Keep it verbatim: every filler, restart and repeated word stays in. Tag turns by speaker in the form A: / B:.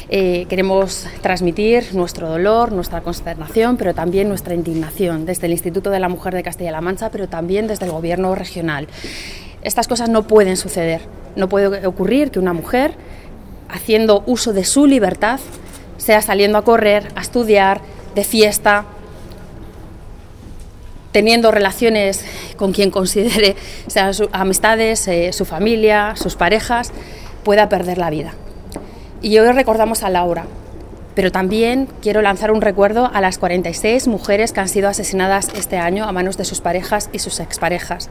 A: Eh, queremos transmitir nuestro dolor, nuestra consternación, pero también nuestra indignación desde el Instituto de la Mujer de Castilla-La Mancha, pero también desde el Gobierno regional. Estas cosas no pueden suceder. No puede ocurrir que una mujer, haciendo uso de su libertad, sea saliendo a correr, a estudiar, de fiesta, teniendo relaciones con quien considere, sean sus amistades, eh, su familia, sus parejas, pueda perder la vida. Y hoy recordamos a Laura, pero también quiero lanzar un recuerdo a las cuarenta y seis mujeres que han sido asesinadas este año a manos de sus parejas y sus exparejas.